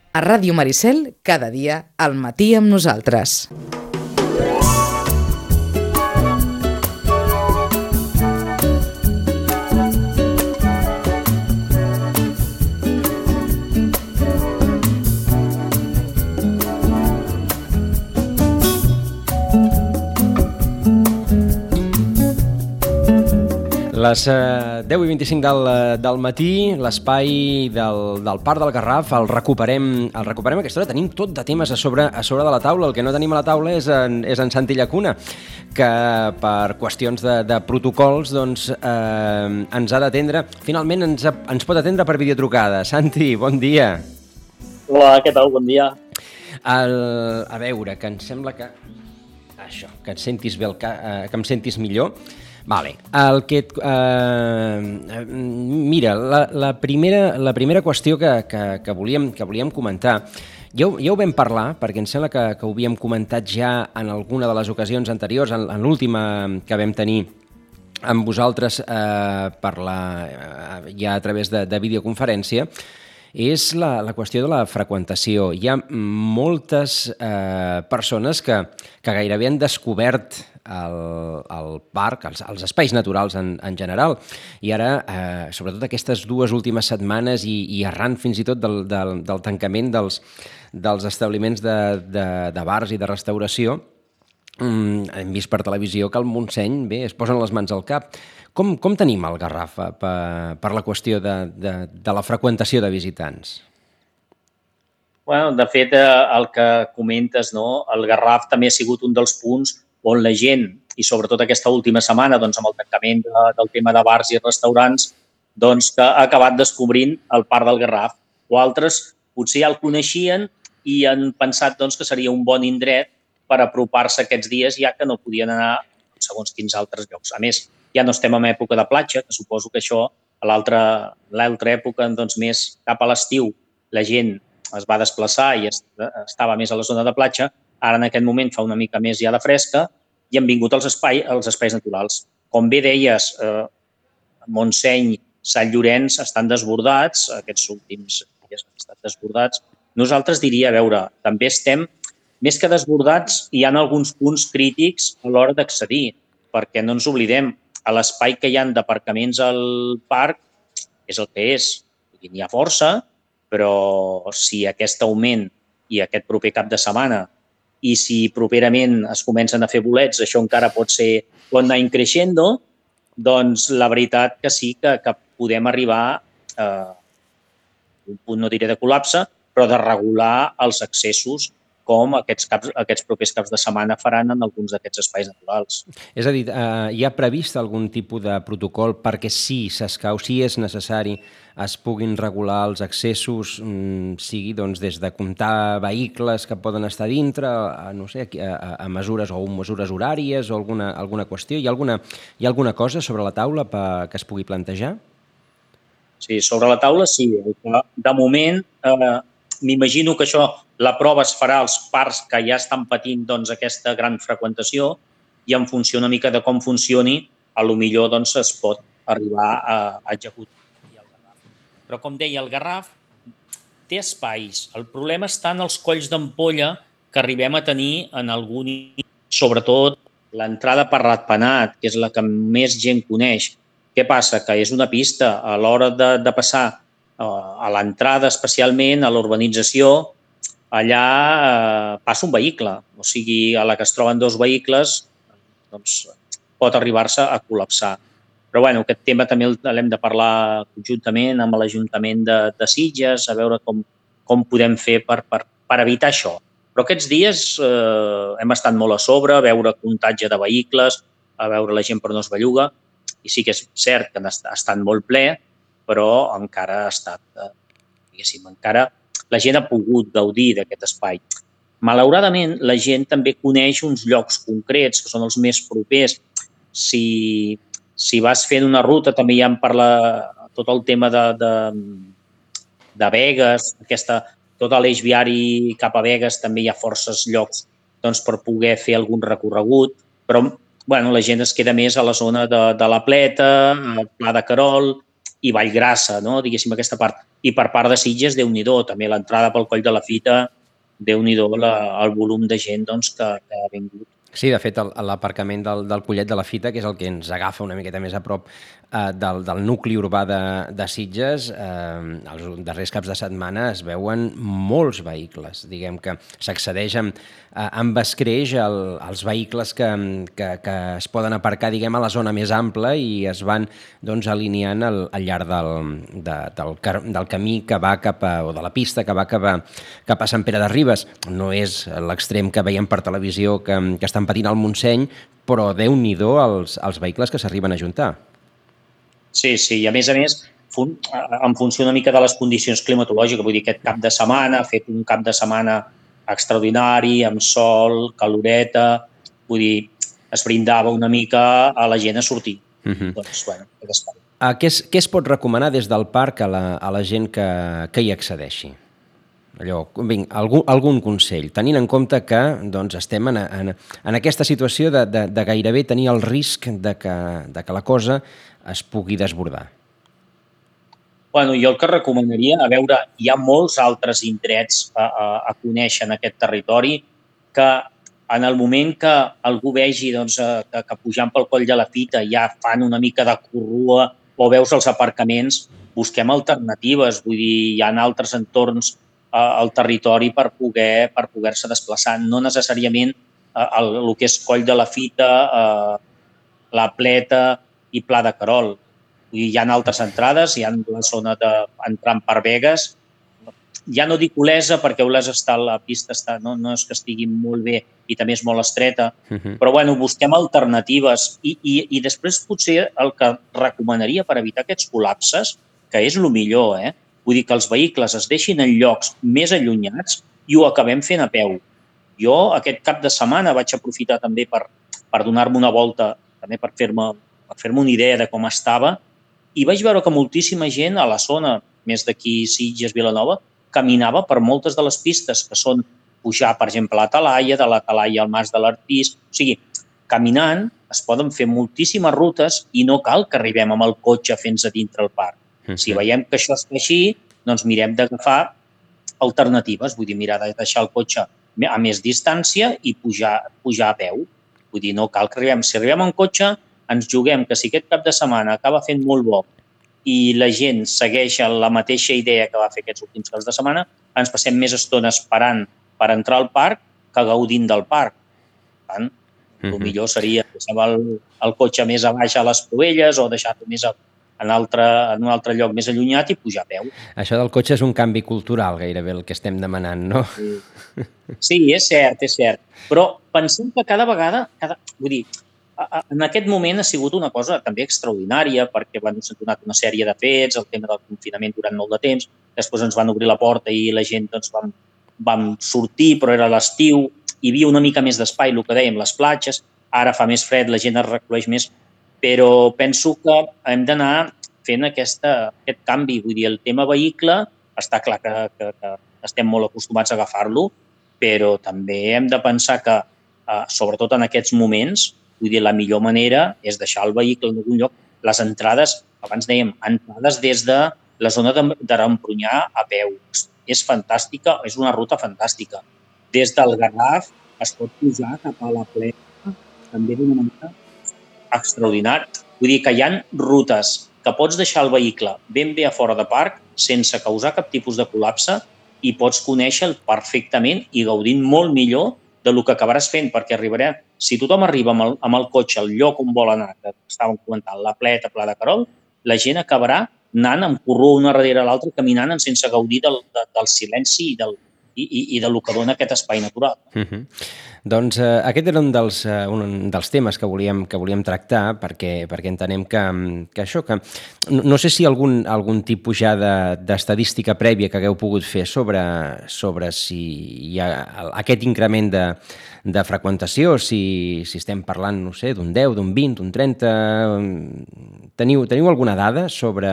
A Ràdio Maricel, cada dia, al matí amb nosaltres. Les 10:25 del matí, l'espai del Parc del Garraf el recuperem a aquesta hora. Tenim tot de temes a sobre de la taula. El que no tenim a la taula és en Santi Llacuna, que per qüestions de protocols doncs, ens ha d'atendre. Finalment ens pot atendre per videotrucada. Santi, bon dia. Hola, què tal? Bon dia. A veure, que em sembla que et sentis bé, que em sentis millor. Vale. Mira, la primera qüestió que volíem comentar, ja ho vam parlar, perquè em sembla que ho havíem comentat ja en alguna de les ocasions anteriors, en l'última que vam tenir amb vosaltres ja a través de videoconferència, és la qüestió de la freqüentació. Hi ha moltes persones que gairebé han descobert el parc, els espais naturals en general, i ara, sobretot aquestes 2 últimes setmanes i arran fins i tot del tancament dels establiments de bars i de restauració, hem vist per televisió que al Montseny es posen les mans al cap. Com tenim el Garraf per la qüestió de la freqüentació de visitants? Bueno, de fet, el que comentes, no? El Garraf també ha sigut un dels punts on la gent, i sobretot aquesta última setmana, doncs, amb el tancament del tema de bars i restaurants, doncs, que ha acabat descobrint el Parc del Garraf. O altres potser ja el coneixien i han pensat doncs, que seria un bon indret per apropar-se aquests dies, ja que no podien anar a segons quins altres llocs. A més, ja no estem en època de platja, que suposo que això, a l'altra època, doncs, més cap a l'estiu, la gent es va desplaçar i estava més a la zona de platja. Ara, en aquest moment, fa una mica més ja de fresca i han vingut els espais naturals. Com bé deies, Montseny, Sant Llorenç estan desbordats, aquests últims dies han estat desbordats. Nosaltres diria, a veure, també estem més que desbordats, hi ha alguns punts crítics a l'hora d'accedir, perquè no ens oblidem, l'espai que hi ha d'aparcaments al parc és el que és. N'hi ha força, però si aquest augment i aquest proper cap de setmana i si properament es comencen a fer bolets, això encara pot anar creixendo, doncs la veritat que sí que podem arribar a un punt, no diré de col·lapse, però de regular els accessos com aquests propers caps de setmana faran en alguns d'aquests espais naturals. És a dir, hi ha previst algun tipus de protocol perquè si s'escau, si és necessari, es puguin regular els accessos, sigui doncs, des de comptar vehicles que poden estar dintre, no sé, a mesures o mesures horàries o alguna qüestió? Hi ha alguna cosa sobre la taula que es pugui plantejar? Sí, sobre la taula sí. De moment, m'imagino que la prova es farà als parcs que ja estan patint doncs, aquesta gran freqüentació i en funció una mica de com funcioni, potser doncs, es pot arribar a executar. Però com deia, el Garraf té espais. El problema està en els colls d'ampolla que arribem a tenir en algun, sobretot l'entrada per Ratpenat, que és la que més gent coneix. Què passa? Que és una pista. A l'hora de passar a l'entrada, especialment a l'urbanització, allà passa un vehicle. O sigui, a la que es troben 2 vehicles, doncs pot arribar-se a col·lapsar. Però bueno, aquest tema també l'hem de parlar conjuntament amb l'Ajuntament de Sitges, a veure com podem fer per evitar això. Però aquests dies hem estat molt a sobre, a veure comptatge de vehicles, a veure la gent per on es belluga, i sí que és cert que ha estat molt ple, però encara ha estat, encara la gent ha pogut gaudir d'aquest espai. Malauradament, la gent també coneix uns llocs concrets, que són els més propers. Si vas fent una ruta, també hi ha tot el tema de Begues, tot l'eix viari cap a Begues, també hi ha forces llocs doncs, per poder fer algun recorregut, però la gent es queda més a la zona de la Pleta, al Pla de Querol, i Vallgrassa, no? Diguéssim, aquesta part. I per part de Sitges, Déu-n'hi-do, també l'entrada pel Coll de la Fita, Déu-n'hi-do el volum de gent doncs, que ha vingut. Sí, de fet, l'aparcament del Collet de la Fita, que és el que ens agafa una miqueta més a prop del nucli urbà de Sitges, els darrers caps de setmana es veuen molts vehicles. Diguem que s'accedeix amb escreix als vehicles que es poden aparcar, diguem, a la zona més ampla i es van doncs, alineant al llarg del camí que va o de la pista que va cap a Sant Pere de Ribes. No és l'extrem que veiem per televisió que estan patint al Montseny, però Déu-n'hi-do els vehicles que s'arriben a ajuntar. Sí, i a més, en funció una mica de les condicions climatològiques, vull dir, aquest cap de setmana, ha fet un cap de setmana extraordinari, amb sol, caloreta, vull dir, es brindava una mica a la gent a sortir. Doncs, bueno, què es pot recomanar des del parc a la gent que hi accedeixi? Algun consell, tenint en compte que doncs, estem en aquesta situació de gairebé tenir el risc de que la cosa es pugui desbordar. Bueno, jo el que recomanaria, a veure, hi ha molts altres indrets a conèixer en aquest territori que en el moment que algú vegi doncs, que pujant pel Coll de la Fita ja fan una mica de corrua o veus els aparcaments, busquem alternatives, vull dir, hi ha altres entorns al territori per poder-se desplaçar. No necessàriament el que és Coll de la Fita, la Pleta i Pla de Querol. Hi ha altres entrades, hi ha la zona entrant per Begues. Ja no dic Olesa, perquè Olesa la pista no és que estigui molt bé i també és molt estreta, però bueno, busquem alternatives i després potser el que recomanaria per evitar aquests col·lapses, que és el millor, vull dir que els vehicles es deixin en llocs més allunyats i ho acabem fent a peu. Jo aquest cap de setmana vaig aprofitar també per donar-me una volta, també per fer-me una idea de com estava, i vaig veure que moltíssima gent a la zona, més d'aquí Sitges, Vilanova, caminava per moltes de les pistes, que són pujar, per exemple, a la Talaia, de la Talaia al Mas de l'Artís. O sigui, caminant es poden fer moltíssimes rutes i no cal que arribem amb el cotxe fent-nos a dintre el parc. Si veiem que això està així, doncs mirem d'agafar alternatives, vull dir, mirar de deixar el cotxe a més distància i pujar a peu. Vull dir, no cal que arribem. Si arribem en cotxe, ens juguem que si aquest cap de setmana acaba fent molt bo i la gent segueix la mateixa idea que va fer aquests últims caps de setmana, ens passem més estona esperant per entrar al parc que gaudint del parc. Per tant, el millor seria deixar el cotxe més a baix a les Provelles o deixar-lo més en un altre lloc més allunyat i pujar a peu. Això del cotxe és un canvi cultural, gairebé, el que estem demanant, no? Sí, és cert. Però pensem que cada vegada, vull dir, en aquest moment ha sigut una cosa també extraordinària perquè s'han donat una sèrie de fets, el tema del confinament durant molt de temps, després ens van obrir la porta i la gent doncs, vam sortir, però era l'estiu, hi havia una mica més d'espai, el que dèiem, les platges, ara fa més fred, la gent es recoleix més, però penso que hem d'anar fent aquest canvi. Vull dir, el tema vehicle, està clar que estem molt acostumats a agafar-lo, però també hem de pensar que, sobretot en aquests moments, vull dir, la millor manera és deixar el vehicle en algun lloc. Les entrades, abans dèiem, entrades des de la zona d'Arempronyà a peu. És fantàstica, és una ruta fantàstica. Des del Garraf es pot pujar cap a la Plena, també d'una manera extraordinària. Vull dir que hi ha rutes que pots deixar el vehicle ben bé a fora de parc sense causar cap tipus de col·lapse i pots conèixer perfectament i gaudint molt millor del que acabaràs fent, perquè arribarem, si tothom arriba amb el cotxe al lloc on vol anar, que estàvem comentant, la Pleta, Pla de Querol, la gent acabarà anant amb corró una darrere l'altra, caminant sense gaudir del silenci i del que dona aquest espai natural. Doncs aquest era un dels temes que volíem tractar, perquè entenem que això, que no sé si algun tipus ja d'estadística prèvia que hagueu pogut fer sobre si hi ha aquest increment de freqüentació, si estem parlant, no sé, d'un 10, d'un 20, d'un 30... Teniu alguna dada sobre...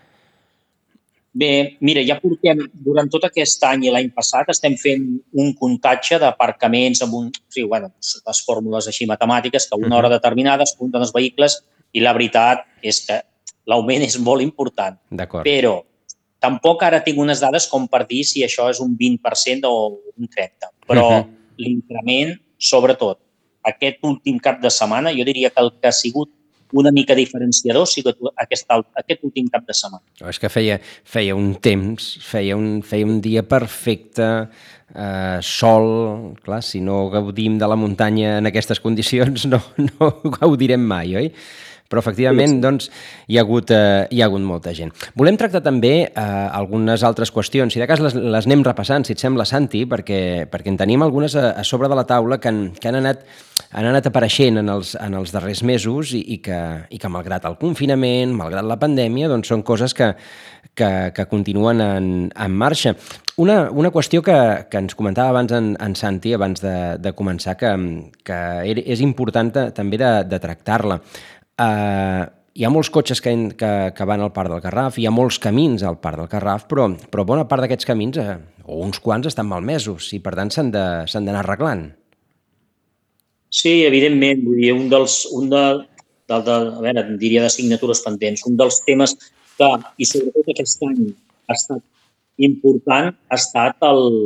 Bé, mira, ja portem, durant tot aquest any i l'any passat, estem fent un comptatge d'aparcaments amb les fórmules així matemàtiques, que a una hora determinada es compten els vehicles i la veritat és que l'augment és molt important. D'acord. Però tampoc ara tinc unes dades com per dir si això és un 20% o un 30%. Però l'increment, sobretot, aquest últim cap de setmana, jo diria que el que ha sigut una mica diferenciador ha sigut aquest últim cap de setmana. És que feia un temps, feia un dia perfecte, sol, clar, si no gaudim de la muntanya en aquestes condicions no gaudirem mai, oi? Però, efectivament, doncs, hi ha hagut molta gent. Volem tractar també algunes altres qüestions. Si de cas les anem repassant, si et sembla, Santi, perquè en tenim algunes a sobre de la taula que han anat apareixent en els darrers mesos i que malgrat el confinament, malgrat la pandèmia, doncs són coses que continuen en marxa. Una qüestió que ens comentava abans en Santi, abans de començar, que és important també de tractar-la. Hi ha molts cotxes que van al Parc del Garraf, hi ha molts camins al Parc del Garraf, però bona part d'aquests camins, o uns quants, estan malmesos i, per tant, s'han d'anar arreglant. Sí, evidentment. Vull dir, diria d'assignatures pendents, un dels temes que, i sobretot aquest any, ha estat important, ha estat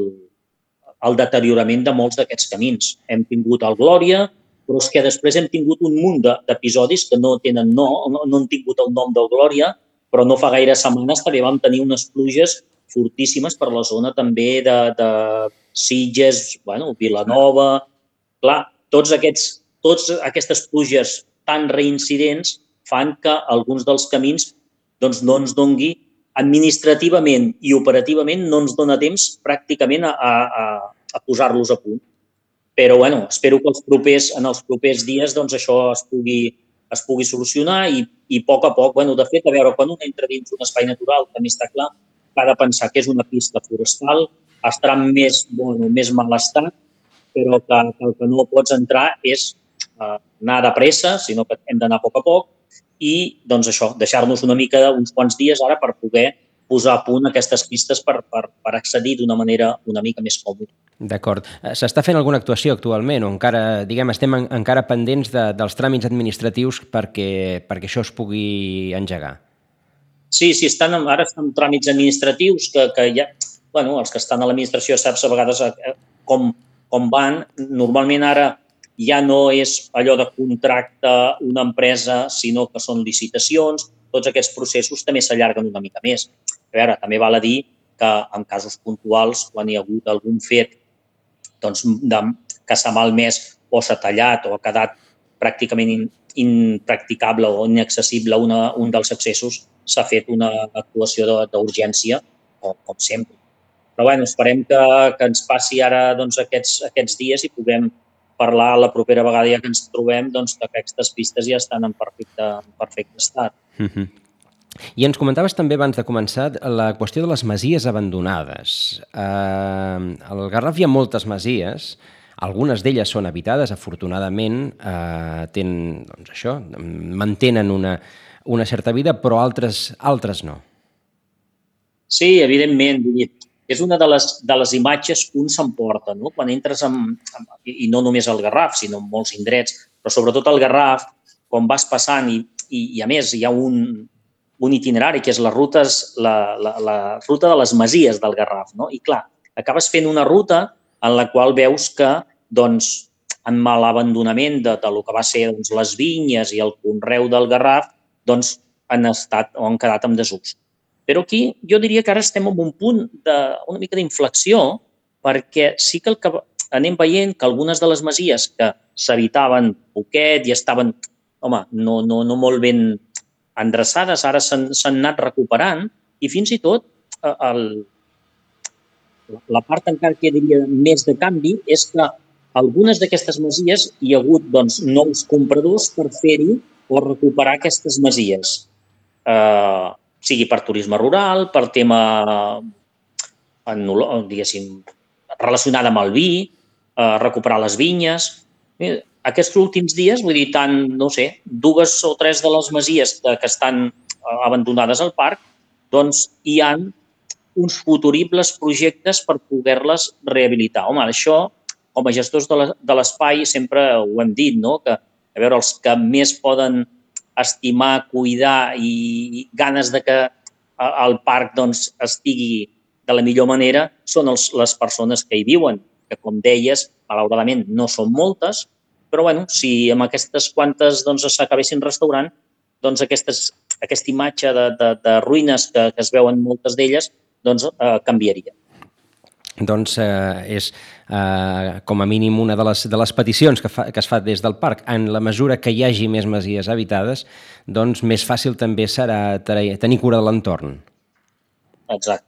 el deteriorament de molts d'aquests camins. Hem tingut el Glòria, però és que després hem tingut un munt d'episodis que no tenen no han tingut el nom del Glòria, però no fa gaire setmanes també vam tenir unes pluges fortíssimes per la zona també de Sitges, Vilanova. Clar, totes aquestes pluges tan reincidents fan que alguns dels camins doncs, no ens doni administrativament i operativament no ens dona temps pràcticament a posar-los a punt. Però, espero que en els propers dies doncs, això es pugui solucionar i a poc, de fet, a veure, quan un entra dins d'un espai natural, també està clar que ha de pensar que és una pista forestal, estarà en més mal estat, però que el que no pots entrar és anar de pressa, sinó que hem d'anar a poc i, doncs, això, deixar-nos una mica, uns quants dies ara per poder posar a punt aquestes pistes per accedir d'una manera una mica més còmoda. D'acord. S'està fent alguna actuació actualment o encara, estem encara pendents dels tràmits administratius perquè això es pugui engegar? Sí, ara estan tràmits administratius que ja, els que estan a l'administració saps a vegades com van. Normalment ara ja no és allò de contracte una empresa, sinó que són licitacions. Tots aquests processos també s'allarguen una mica més. A veure, també val a dir que en casos puntuals, quan hi ha hagut algun fet que s'ha malmès o s'ha tallat o ha quedat pràcticament impracticable o inaccessible un dels accessos, s'ha fet una actuació d'urgència, com sempre. Però esperem que ens passi ara aquests dies i puguem parlar la propera vegada ja que ens trobem que aquestes pistes ja estan en perfecte estat. I ens comentaves també abans de començar la qüestió de les masies abandonades. Al Garraf hi ha moltes masies, algunes d'elles són habitades, afortunadament, mantenen una certa vida, però altres no. Sí, evidentment. És una de les imatges que un s'emporta, no? Quan entres i no només al Garraf, sinó en molts indrets, però sobretot al Garraf, quan vas passant i a més hi ha un itinerari que és la ruta de les masies del Garraf, no? I clar, acabes fent una ruta en la qual veus que en mal abandonament del que va ser les vinyes i el conreu del Garraf han quedat en desús. Però aquí jo diria que ara estem en un punt una mica d'inflexió perquè sí que anem veient que algunes de les masies que s'habitaven poquet i estaven, no molt ben endreçades, ara s'han anat recuperant i fins i tot la part encara que diria més de canvi és que algunes d'aquestes masies hi ha hagut nous compradors per fer-hi o recuperar aquestes masies. Sigui per turisme rural, per tema relacionat amb el vi, recuperar les vinyes. Aquests últims dies, vull dir, dues o tres de les masies que estan abandonades al parc, hi ha uns futuribles projectes per poder-les rehabilitar. Home, això, com a gestors de l'espai, sempre ho hem dit, no? Que, a veure, els que més poden estimar, cuidar i ganes de que el parc doncs, estigui de la millor manera són les persones que hi viuen, que, com deies, malauradament no són moltes, però bueno, si amb aquestes quantes doncs, s'acabessin restaurant, doncs aquesta imatge de ruïnes que es veuen moltes d'elles doncs, canviaria. Doncs és com a mínim una de les peticions que es fa des del parc. En la mesura que hi hagi més masies habitades, doncs més fàcil també serà tenir cura de l'entorn. Exacte.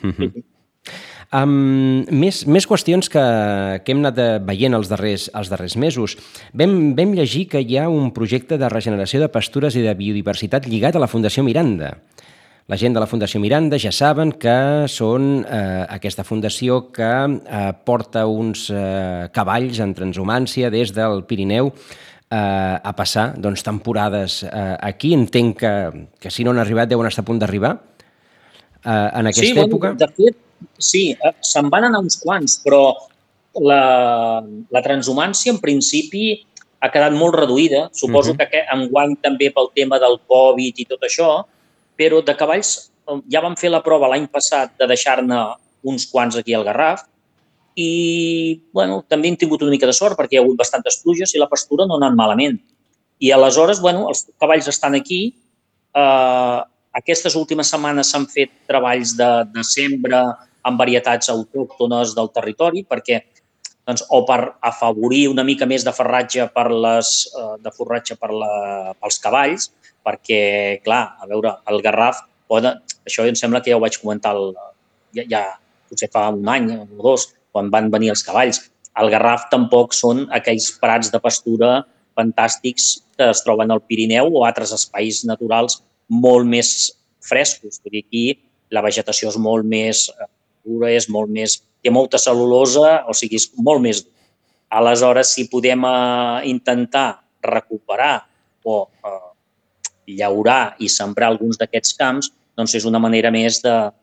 Més qüestions que hem anat veient els darrers mesos. Vam llegir que hi ha un projecte de regeneració de pastures i de biodiversitat lligat a la Fundació Miranda. La gent de la Fundació Miranda ja saben que són aquesta fundació que porta uns cavalls en transhumància des del Pirineu a passar doncs, temporades aquí. Entenc que si no han arribat deuen estar a punt d'arribar en aquesta època. De fet, sí, se'n van anar uns quants, però la transhumància en principi ha quedat molt reduïda. Suposo que enguany també pel tema del Covid i tot això, però de cavalls ja vam fer la prova l'any passat de deixar-ne uns quants aquí al Garraf i bueno, també hem tingut una mica de sort perquè hi ha hagut bastantes pluges i la pastura no ha anat malament. I aleshores, bueno, els cavalls estan aquí. Aquestes últimes setmanes s'han fet treballs de sembra amb varietats autòctones del territori perquè doncs, o per afavorir una mica més de forratge pels cavalls, perquè, clar, a veure, el Garraf, això em sembla que ja ho vaig comentar ja potser fa un any o dos, quan van venir els cavalls. El Garraf tampoc són aquells prats de pastura fantàstics que es troben al Pirineu o altres espais naturals molt més frescos. Vull dir, aquí la vegetació és molt més dura, té molta cel·lulosa, o sigui, és molt més dur. Aleshores, si podem intentar recuperar o llaurar i sembrar alguns d'aquests camps, doncs és una manera més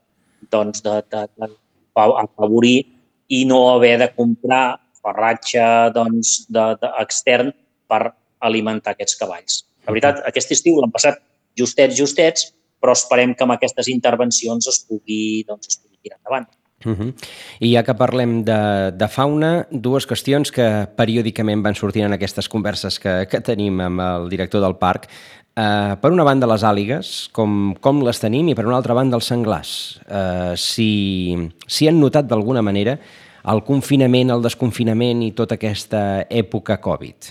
d'afavorir i no haver de comprar farratge extern per alimentar aquests cavalls. La veritat, aquest estiu l'han passat justets, però esperem que amb aquestes intervencions es pugui tirar endavant. I ja que parlem de fauna, dues qüestions que periòdicament van sortint en aquestes converses que tenim amb el director del parc. Per una banda, les àligues, com les tenim, i per una altra banda, els senglars. Si han notat d'alguna manera el confinament, el desconfinament i tota aquesta època Covid.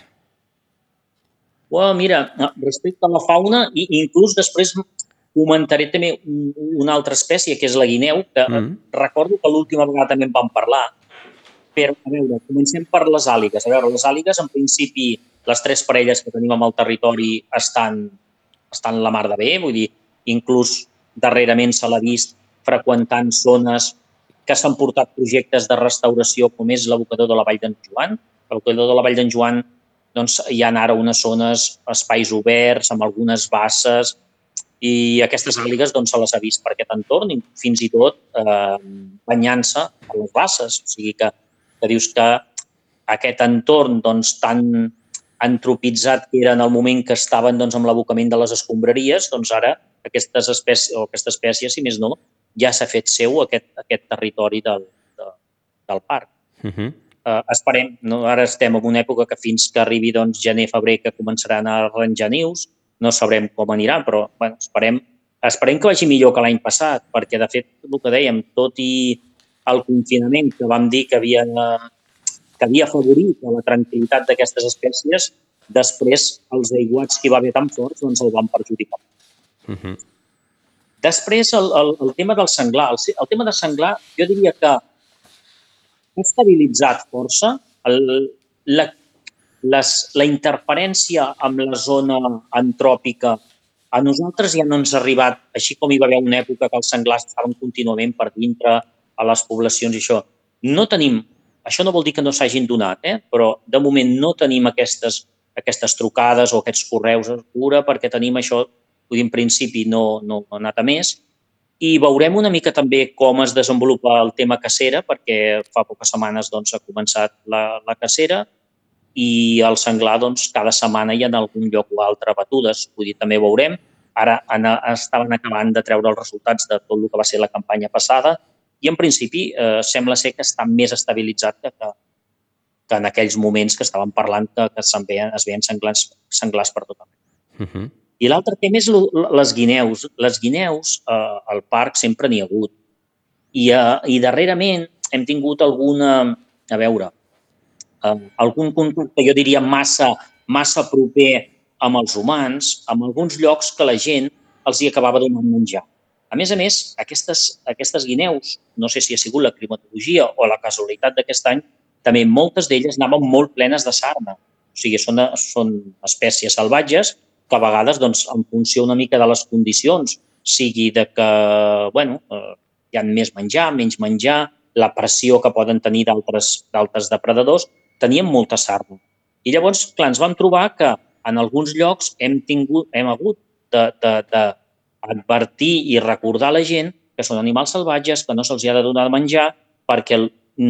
Mira, respecte a la fauna, i inclús després comentaré també una altra espècie, que és la guineu, que recordo que l'última vegada també en vam parlar, però, a veure, comencem per les àligues. A veure, les àligues, en principi, les 3 parelles que tenim al territori estan la mar de bé, vull dir, inclús darrerament se l'ha vist freqüentant zones que s'han portat projectes de restauració, com és l'abocador de la Vall d'en Joan. L'abocador de la Vall d'en Joan, doncs, hi ha ara unes zones, espais oberts, amb algunes basses, i aquestes àligues doncs, se les ha vist per aquest entorn, fins i tot banyant-se a les basses. O sigui que dius que aquest entorn doncs, tan antropitzat que era en el moment que estaven doncs, amb l'abocament de les escombraries, doncs ara aquesta espècie, si més no, ja s'ha fet seu aquest territori del parc. Esperem, no? Ara estem en una època que fins que arribi doncs, gener-febrer que començaran a arranjar nius, no sabrem com anirà, però bueno, esperem que vagi millor que l'any passat, perquè, de fet, el que dèiem, tot i el confinament que vam dir que havia afavorit la tranquil·litat d'aquestes espècies, després els aiguats que hi va haver tan forts doncs el van perjudicar. Després, el tema del senglar. El tema del senglar, jo diria que ha estabilitzat força. La interferència amb la zona antròpica a nosaltres ja no ens ha arribat, així com hi va haver una època que els senglars estaven contínuament per dintre a les poblacions i això. No tenim, això no vol dir que no s'hagin donat, però de moment no tenim aquestes trucades o aquests correus a cura perquè tenim això, en principi no ha anat a més. I veurem una mica també com es desenvolupa el tema cacera, perquè fa poques setmanes doncs, ha començat la cacera, i el senglar, doncs, cada setmana hi ha en algun lloc o altre batudes. Vull dir, també veurem. Ara estaven acabant de treure els resultats de tot el que va ser la campanya passada i, en principi, sembla ser que està més estabilitzat que en aquells moments que estàvem parlant que es veien senglars per tot arreu. I l'altre tema és les guineus. Les guineus, al parc sempre n'hi ha hagut. I darrerament hem tingut algun contacte, jo diria, massa proper amb els humans, amb alguns llocs que la gent els hi acabava donant menjar. A més, aquestes guineus, no sé si ha sigut la climatologia o la casualitat d'aquest any, també moltes d'elles anaven molt plenes de sarna. O sigui, són espècies salvatges que a vegades, doncs, en funció una mica de les condicions, sigui de que, hi ha més menjar, menys menjar, la pressió que poden tenir d'altres depredadors, tenien molta sarna. I llavors, clar, ens vam trobar que en alguns llocs hem hagut d'advertir i recordar a la gent que són animals salvatges, que no se'ls ha de donar de menjar, perquè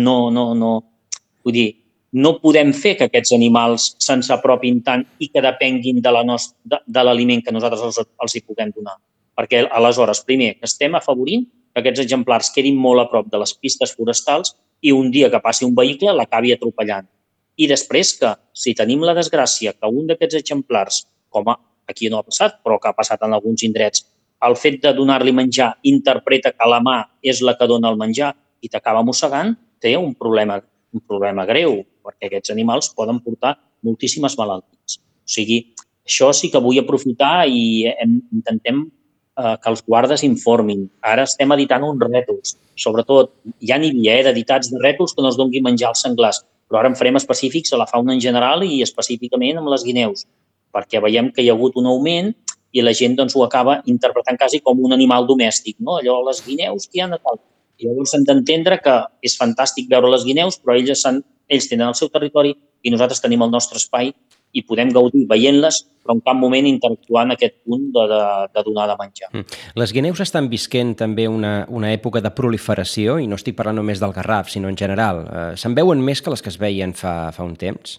no podem fer que aquests animals se'ns apropin tant i que depenguin de l'aliment que nosaltres els hi puguem donar. Perquè, aleshores, primer, que estem afavorint que aquests exemplars quedin molt a prop de les pistes forestals i un dia que passi un vehicle l'acabi atropellant. I després que, si tenim la desgràcia que un d'aquests exemplars, com aquí no ha passat, però que ha passat en alguns indrets, el fet de donar-li menjar interpreta que la mà és la que dona el menjar i t'acaba mossegant, té un problema greu, perquè aquests animals poden portar moltíssimes malalties. O sigui, això sí que vull aprofitar i intentem que els guardes informin. Ara estem editant uns rètols. Sobretot, ja n'hi havia d'editats de rètols que no es doni menjar als senglars, però ara en farem específics a la fauna en general i específicament amb les guineus, perquè veiem que hi ha hagut un augment i la gent ho acaba interpretant quasi com un animal domèstic, no? Allò, les guineus que hi ha a tal. I llavors hem d'entendre que és fantàstic veure les guineus, però ells tenen el seu territori i nosaltres tenim el nostre espai i podem gaudir veient-les, però en cap moment interactuar en aquest punt de donar de menjar. Les guineus estan visquent també una època de proliferació, i no estic parlant només del garraf, sinó en general. Se'n veuen més que les que es veien fa un temps?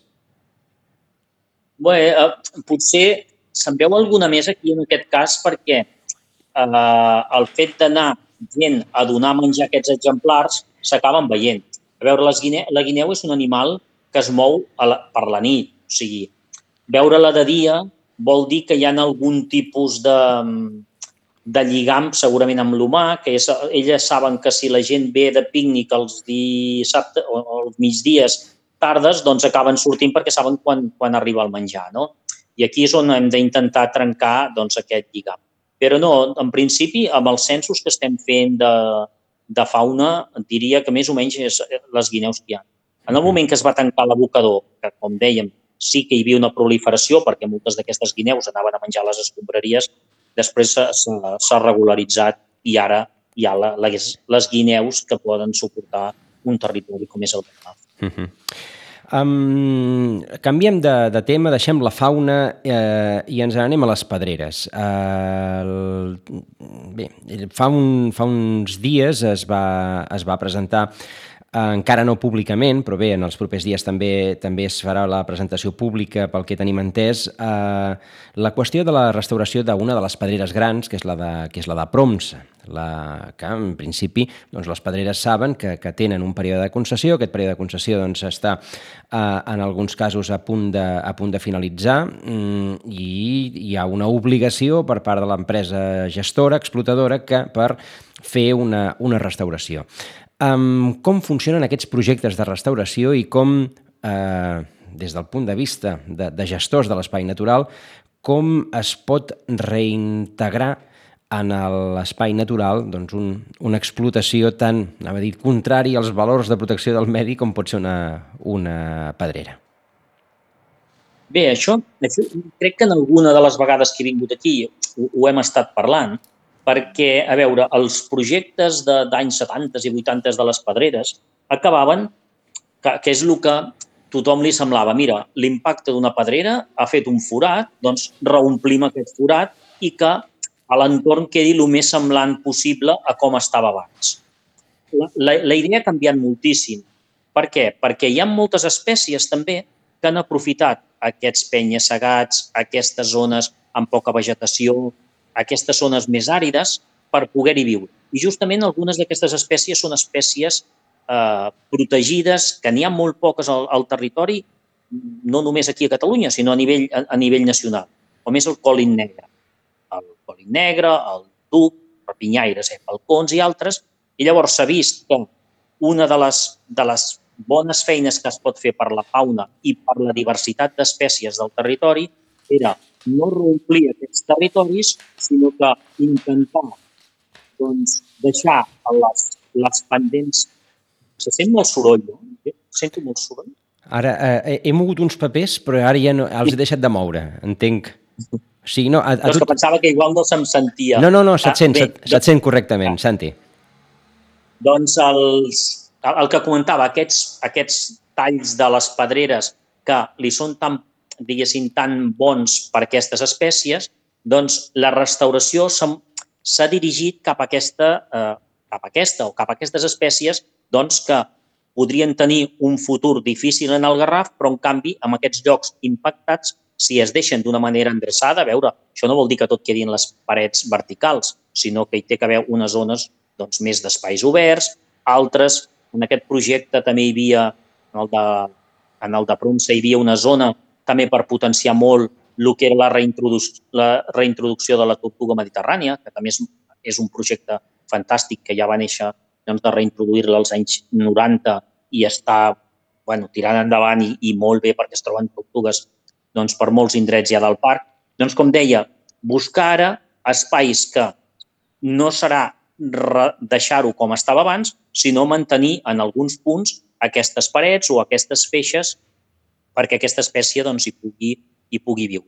Bé, potser se'n veu alguna més aquí en aquest cas perquè el fet d'anar gent a donar menjar a aquests exemplars s'acaben veient. A veure, la guineu és un animal que es mou per la nit, o sigui, veure-la de dia vol dir que hi ha algun tipus de lligam segurament amb l'humà, que elles saben que si la gent ve de pícnic els dissabtes o els migdies tardes, doncs acaben sortint perquè saben quan arriba el menjar, no? I aquí és on hem d'intentar trencar aquest lligam. Però no, en principi, amb els censos que estem fent de fauna, diria que més o menys és les guineus que hi ha. En el moment que es va tancar l'abocador, que com dèiem, sí que hi havia una proliferació perquè moltes d'aquestes guineus anaven a menjar a les escombraries, després s'ha regularitzat i ara hi ha les guineus que poden suportar un territori com és el Garraf. Canviem de tema, deixem la fauna i ens anem a les pedreres. Bé, fa uns dies es va presentar, encara no públicament, però bé, en els propers dies també es farà la presentació pública, pel que tenim entès, la qüestió de la restauració d'una de les pedreres grans, que és la de Proms, que en principi les pedreres saben que tenen un període de concessió. Aquest període de concessió està en alguns casos a punt de finalitzar i hi ha una obligació per part de l'empresa gestora, explotadora, per fer una restauració. Com funcionen aquests projectes de restauració i com, des del punt de vista de gestors de l'espai natural, com es pot reintegrar en l'espai natural una explotació tan, anava a dir, contrària als valors de protecció del medi com pot ser una pedrera? Bé, això crec que en alguna de les vegades que he vingut aquí ho hem estat parlant, perquè, a veure, els projectes d'anys 70 i 80 de les pedreres acabaven, que és el que tothom li semblava, mira, l'impacte d'una pedrera ha fet un forat, doncs reomplim aquest forat i que a l'entorn quedi el més semblant possible a com estava abans. La idea ha canviat moltíssim. Per què? Perquè hi ha moltes espècies també que han aprofitat aquests penya-segats, aquestes zones amb poca vegetació, aquestes zones més àrides per poder-hi viure. I justament algunes d'aquestes espècies són espècies protegides, que n'hi ha molt poques al territori, no només aquí a Catalunya, sinó a nivell nacional, com és el còlin negre. El còlin negre, el duc, rapinyaires, falcons i altres, i llavors s'ha vist que una de les bones feines que es pot fer per la fauna i per la diversitat d'espècies del territori era no reomplir aquests territoris, sinó que intentar deixar les pendents. Se sent molt soroll, no? Sento molt soroll. Ara, he mogut uns papers, però ara ja no, els he deixat de moure, entenc. Sí, no, és que pensava que igual no se'm sentia. No, se't sent correctament, Santi. Doncs el que comentava, aquests talls de les pedreres que li són tan bons per aquestes espècies, doncs la restauració s'ha dirigit cap a aquestes espècies doncs, que podrien tenir un futur difícil en el Garraf, però en canvi, en aquests llocs impactats, si es deixen d'una manera endreçada, a veure, això no vol dir que tot quedi en les parets verticals, sinó que hi té que haver unes zones més d'espais oberts, altres, en aquest projecte també hi havia, en el de Prunsa, hi havia una zona també per potenciar molt el que era la reintroducció de la tortuga mediterrània, que també és un projecte fantàstic que ja va néixer de reintroduir-la als anys 90 i està tirant endavant i molt bé perquè es troben tortugues per molts indrets ja del parc. Doncs, com deia, buscar ara espais que no serà deixar-ho com estava abans, sinó mantenir en alguns punts aquestes parets o aquestes feixes perquè aquesta espècie hi pugui viure.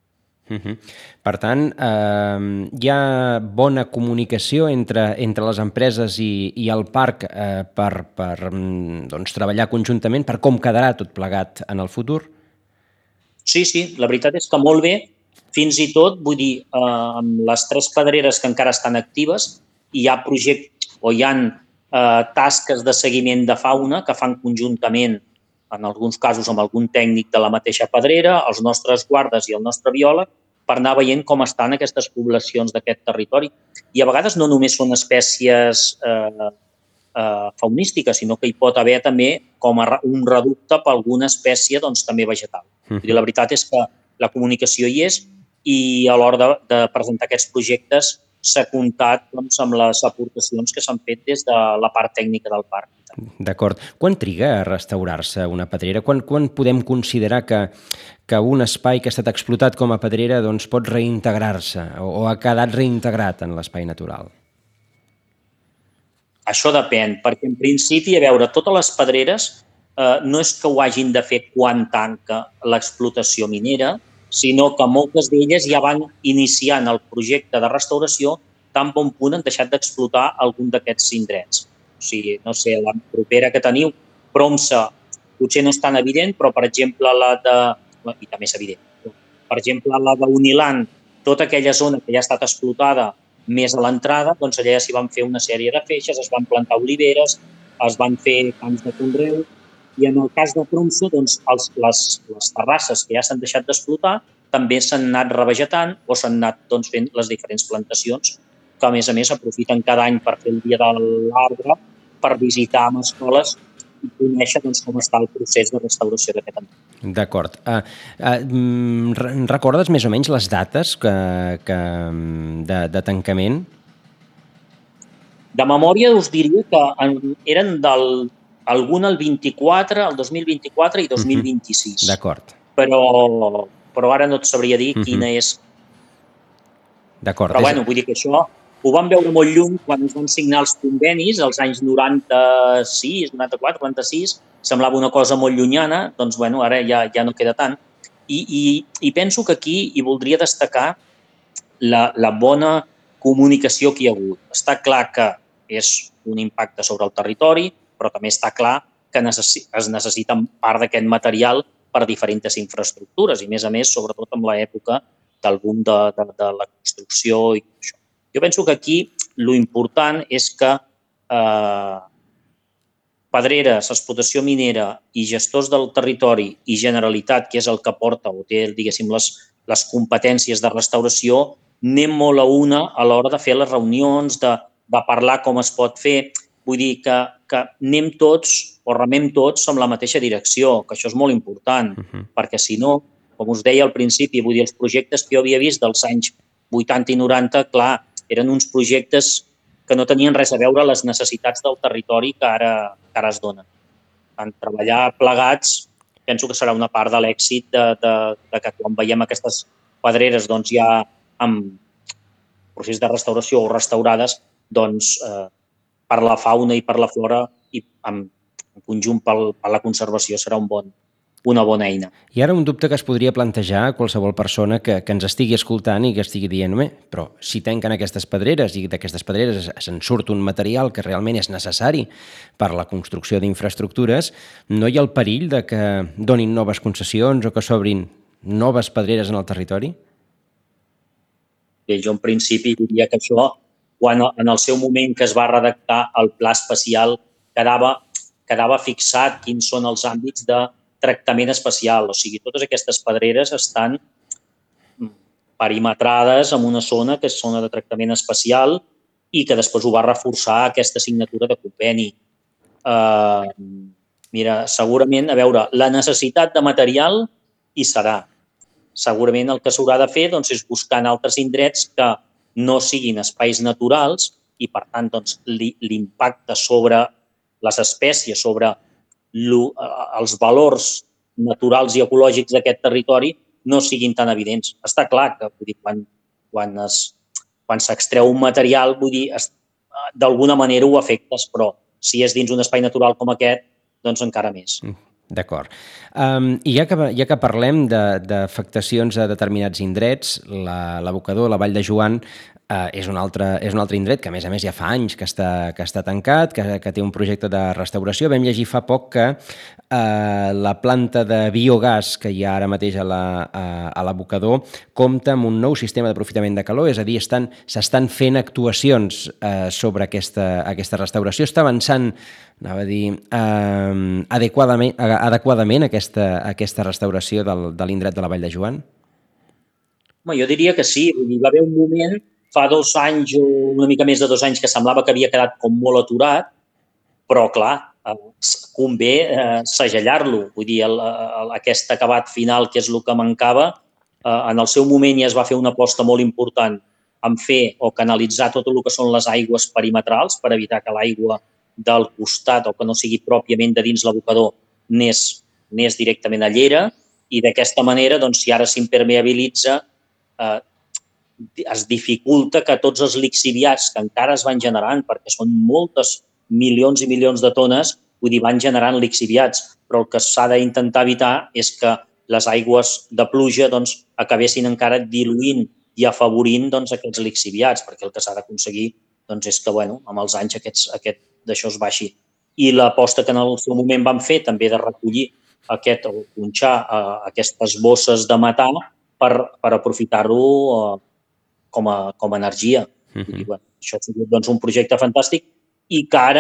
Per tant, hi ha bona comunicació entre les empreses i el parc per treballar conjuntament, per com quedarà tot plegat en el futur? Sí, la veritat és que molt bé, fins i tot, vull dir, amb les 3 pedreres que encara estan actives, hi ha projectes o hi ha tasques de seguiment de fauna que fan conjuntament, en alguns casos amb algun tècnic de la mateixa pedrera, els nostres guardes i el nostre biòleg, per anar veient com estan aquestes poblacions d'aquest territori. I a vegades no només són espècies faunístiques, sinó que hi pot haver també com un reducte per alguna espècie també vegetal. La veritat és que la comunicació hi és i a l'hora de presentar aquests projectes s'ha comptat amb les aportacions que s'han fet des de la part tècnica del parc. D'acord. Quan triga a restaurar-se una pedrera? Quan podem considerar que un espai que ha estat explotat com a pedrera pot reintegrar-se o ha quedat reintegrat en l'espai natural? Això depèn, perquè en principi, a veure, totes les pedreres no és que ho hagin de fer quan tanca l'explotació minera, sinó que moltes d'elles ja van iniciant el projecte de restauració tan bon punt han deixat d'explotar algun d'aquests indrets. O sigui, no sé, la propera que teniu, Promsa, potser no és tan evident, però, per exemple, i també és evident, per exemple, la d'Uniland, tota aquella zona que ja ha estat explotada més a l'entrada, doncs allà s'hi van fer una sèrie de feixes, es van plantar oliveres, es van fer camps de conreu, i en el cas de Promsa, doncs, les terrasses que ja s'han deixat d'explotar també s'han anat revegetant o s'han anat fent les diferents plantacions que, a més, aprofiten cada any per fer el dia de l'arbre, per visitar amb escoles i conèixer com està el procés de restauració d'aquest ambient. D'acord. Recordes més o menys les dates de tancament? De memòria us diria que eren alguna el 24, el 2024 i 2026. D'acord. Però ara no et sabria dir quina és. D'acord. Però, vull dir que això ho vam veure molt lluny quan es van signar els convenis, als anys 96, 94, 96, semblava una cosa molt llunyana, doncs, ara ja no queda tant. I penso que aquí hi voldria destacar la bona comunicació que hi ha hagut. Està clar que és un impacte sobre el territori, però també està clar que es necessita part d'aquest material per diferents infraestructures i, a més, sobretot en l'època del boom de la construcció i això. Jo penso que aquí l'important és que pedreres, explotació minera i gestors del territori i Generalitat, que és el que porta o té, diguéssim, les competències de restauració, anem molt a una a l'hora de fer les reunions, de parlar com es pot fer. Vull dir que anem tots o remem tots amb la mateixa direcció, que això és molt important, perquè si no, com us deia al principi, vull dir, els projectes que jo havia vist dels anys 80 i 90, clar, eren uns projectes que no tenien res a veure amb les necessitats del territori que ara es donen. En treballar plegats, penso que serà una part de l'èxit de que quan veiem aquestes pedreres doncs, ja amb procés de restauració o restaurades, doncs, per la fauna i per la flora i en conjunt per la conservació serà una bona eina. I ara un dubte que es podria plantejar a qualsevol persona que ens estigui escoltant i que estigui dient, però si tanquen aquestes pedreres i d'aquestes pedreres se'n surt un material que realment és necessari per la construcció d'infraestructures, no hi ha el perill de que donin noves concessions o que s'obrin noves pedreres en el territori? Bé, jo en principi diria que això, quan en el seu moment que es va redactar el pla especial, quedava fixat quins són els àmbits de tractament especial. O sigui, totes aquestes pedreres estan perimetrades en una zona que és zona de tractament especial i que després ho va reforçar aquesta signatura de conveni. Mira, segurament, a veure, la necessitat de material hi serà. Segurament el que s'haurà de fer doncs, és buscar en altres indrets que no siguin espais naturals i, per tant, doncs, l'impacte sobre les espècies, sobre els valors naturals i ecològics d'aquest territori no siguin tan evidents. Està clar que vull dir, quan s'extreu un material, vull dir, d'alguna manera ho afectes, però si és dins un espai natural com aquest, doncs encara més. D'acord. I ja que parlem d'afectacions a determinats indrets, l'abocador, la Vall de Joan, és un altre indret que, a més, ja fa anys que està tancat, que té un projecte de restauració. Vam llegir fa poc que la planta de biogàs que hi ha ara mateix a l'abocador compta amb un nou sistema d'aprofitament de calor, és a dir, s'estan fent actuacions sobre aquesta restauració. Està avançant, anava a dir, adequadament aquesta restauració de l'indret de la Vall de Joan? Jo diria que sí. Hi va haver un moment, fa 2 anys o una mica més de 2 anys, que semblava que havia quedat com molt aturat, però, clar, convé segellar-lo. Vull dir, aquest acabat final, que és el que mancava, en el seu moment ja es va fer una aposta molt important en fer o canalitzar tot el que són les aigües perimetrals per evitar que l'aigua del costat o que no sigui pròpiament de dins l'abocador anés directament a llera i d'aquesta manera, doncs, si ara s'impermeabilitza, es dificulta que tots els lixiviats que encara es van generant, perquè són moltes milions i milions de tones, vull dir, van generant lixiviats, però el que s'ha d'intentar evitar és que les aigües de pluja doncs, acabessin encara diluint i afavorint doncs, aquests lixiviats, perquè el que s'ha d'aconseguir doncs, és que amb els anys d'això es baixi. I l'aposta que en el seu moment van fer també de recollir o punxar aquestes bosses de metà per aprofitar-lo com a energia. I, això ha sigut doncs, un projecte fantàstic i que ara,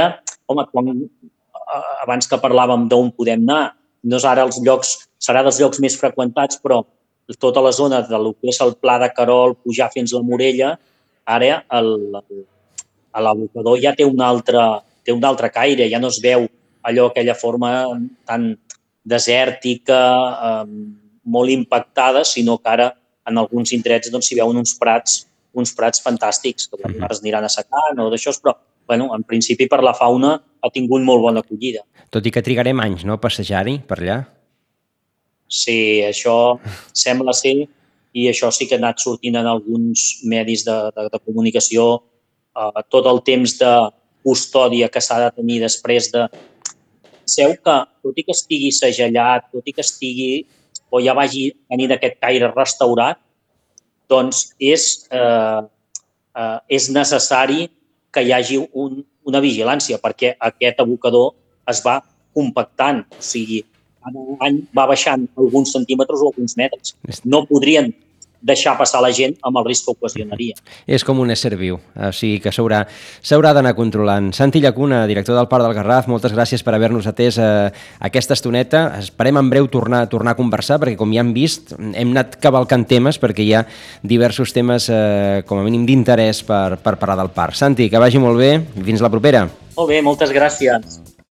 abans que parlàvem d'on podem anar, no és ara serà dels llocs més freqüentats, però tota la zona del que és el Pla de Querol, pujar fins a la Morella, ara a l'abocador ja té un altre caire, ja no es veu aquella forma tan desèrtica, molt impactada, sinó que ara en alguns indrets s'hi veuen uns prats fantàstics, que ara es aniran assecant o d'això, però en principi per la fauna ha tingut molt bona acollida. Tot i que trigarem anys, no?, a passejar-hi per allà? Sí, això sembla ser, i això sí que ha anat sortint en alguns medis de comunicació, tot el temps de custòdia que s'ha de tenir després de... Penseu que, tot i que estigui segellat, tot i que estigui o ja vagi tenint aquest caire restaurat, doncs és necessari que hi hagi una vigilància, perquè aquest abocador es va compactant, o sigui, cada any va baixant alguns centímetres o alguns metres. No podrien deixar passar la gent amb el risc que ocasionaria. És com un ésser viu, o sigui que s'haurà d'anar controlant. Santi Llacuna, director del Parc del Garraf, moltes gràcies per haver-nos atès aquesta estoneta. Esperem en breu tornar a conversar, perquè com ja hem vist, hem anat cavalcant temes, perquè hi ha diversos temes, com a mínim, d'interès per parlar del parc. Santi, que vagi molt bé, fins la propera. Molt bé, moltes gràcies.